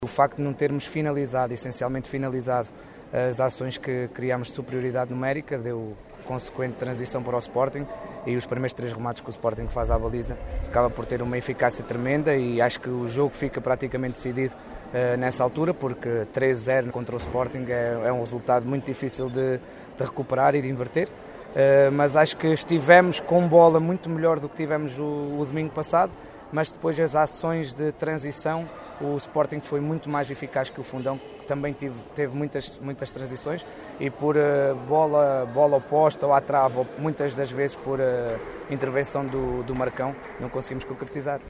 O facto de não termos essencialmente finalizado as ações que criámos de superioridade numérica, deu consequente transição para o Sporting, e os primeiros 3 remates que o Sporting faz à baliza acaba por ter uma eficácia tremenda, e acho que o jogo fica praticamente decidido nessa altura, porque 3-0 contra o Sporting é um resultado muito difícil de recuperar e de inverter. Mas acho que estivemos com bola muito melhor do que tivemos o domingo passado, mas depois as ações de transição, o Sporting foi muito mais eficaz que o Fundão, que também teve muitas transições, e por bola oposta ou à trave, ou muitas das vezes por intervenção do Marcão, não conseguimos concretizar.